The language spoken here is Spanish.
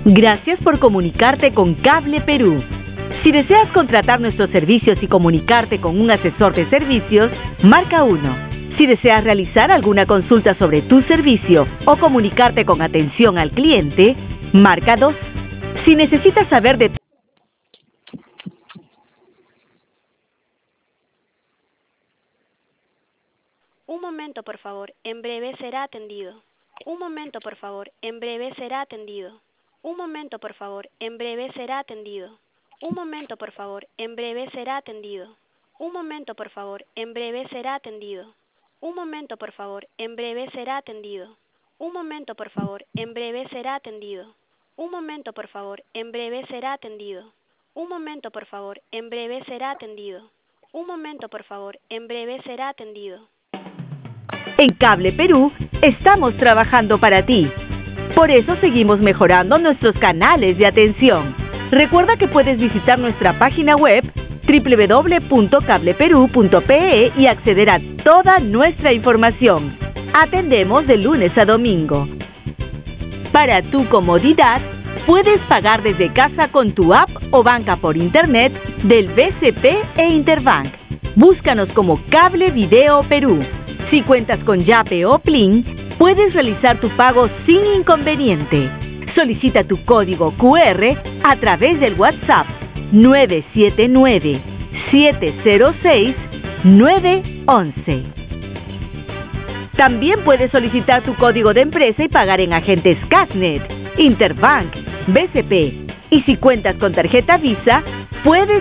Gracias por comunicarte con Cable Perú. Si deseas contratar nuestros servicios y comunicarte con un asesor de servicios, marca 1. Si deseas realizar alguna consulta sobre tu servicio o comunicarte con atención al cliente, marca 2. Si necesitas saber de... Un momento, por favor. En breve será atendido. Un momento, por favor. En breve será atendido. Un momento, por favor. En breve será atendido. Un momento, por favor. En breve será atendido. Un momento, por favor. En breve será atendido. Un momento, por favor. En breve será atendido. Un momento, por favor. En breve será atendido. Un momento, por favor. En breve será atendido. Un momento, por favor. En breve será atendido. Un momento, por favor. En breve será atendido. En Cable Perú estamos trabajando para ti. Por eso seguimos mejorando nuestros canales de atención. Recuerda que puedes visitar nuestra página web www.cableperu.pe y acceder a toda nuestra información. Atendemos de lunes a domingo. Para tu comodidad, puedes pagar desde casa con tu app o banca por internet del BCP e Interbank. Búscanos como Cable Video Perú. Si cuentas con Yape o Plin, puedes realizar tu pago sin inconveniente. Solicita tu código QR a través del WhatsApp 979-706-911. También puedes solicitar tu código de empresa y pagar en agentes Casnet, Interbank, BCP. Y si cuentas con tarjeta Visa, puedes